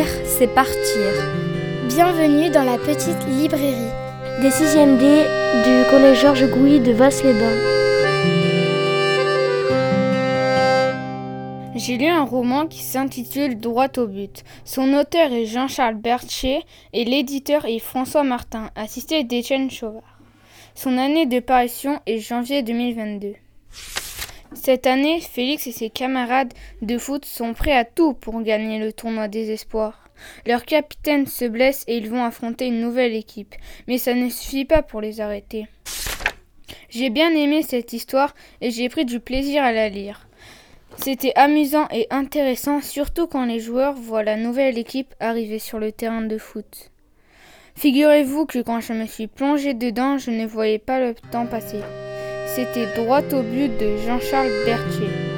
Lire, c'est partir. Bienvenue dans la petite librairie des 6e D du collège Georges Gouy de Vasse-les-Bains. J'ai lu un roman qui s'intitule Droit au but. Son auteur est Jean-Charles Berthier et l'éditeur est François Martin, assisté d'Étienne Chauvard. Son année de parution est janvier 2022. Cette année, Félix et ses camarades de foot sont prêts à tout pour gagner le tournoi des espoirs. Leur capitaine se blesse et ils vont affronter une nouvelle équipe, mais ça ne suffit pas pour les arrêter. J'ai bien aimé cette histoire et j'ai pris du plaisir à la lire. C'était amusant et intéressant, surtout quand les joueurs voient la nouvelle équipe arriver sur le terrain de foot. Figurez-vous que quand je me suis plongée dedans, je ne voyais pas le temps passer. C'était Droit au but de Jean-Charles Berthier.